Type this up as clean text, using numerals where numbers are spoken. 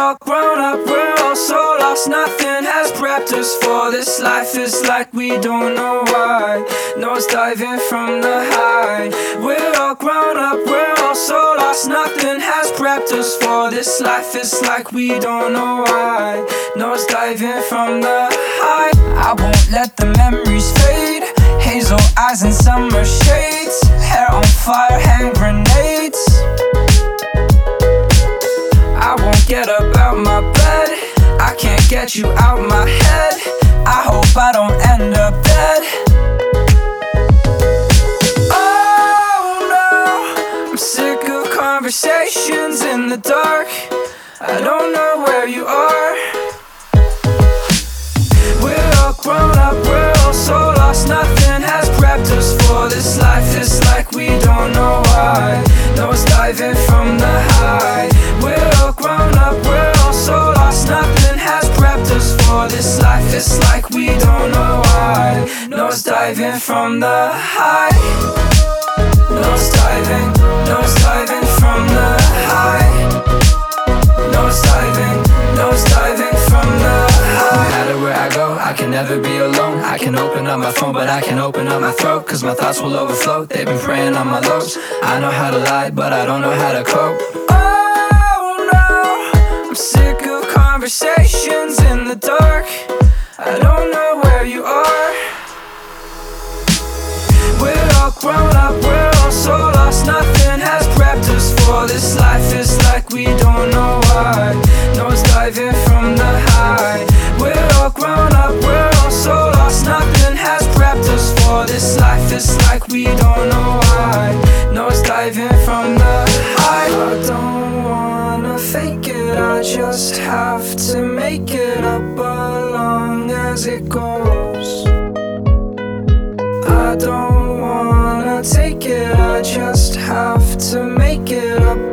all grown up, we're all so lost. Nothing has prepped us for this life. It's like we don't know why. Nose diving from the high. We're all grown up, we're all so lost. Nothing has prepped us for this life. It's like we don't know why. Nose diving from the high. I won't let the memories fade. Hazel eyes and summer shades. Hair on fire, hand grenades. I won't get up out my bed. I can't get you out my head. I hope I don't end up dead. Oh no, I'm sick of conversations in the dark. I don't know where you are. We're all grown up, we're all so lost. Nothing has prepped us for this life. It's like we don't know why. Nose diving from the high. We're all grown up, we're all so lost. Nothing has prepped us for this life. It's like we don't know why. Nose diving from the high. Nose diving from the high. Nose diving from the high. No matter where I go, I can never be alone. I can open up my phone, but I can't open up my throat, cause my thoughts will overflow. They've been preying on my lows. I know how to lie, but I don't know how to cope. Oh no, I'm sick of conversations in the dark. I don't know where you are. We're all grown up, we're all so lost. Nothing has prepped us for this life. It's like we don't know why. Nose diving from the high. We're all grown up, we're all so lost. Nothing has prepped us for this life. It's like we don't know why. Nose diving from the high. I don't wanna fake it, I just have to make it up along as it goes. I don't wanna take it, I just have to make it up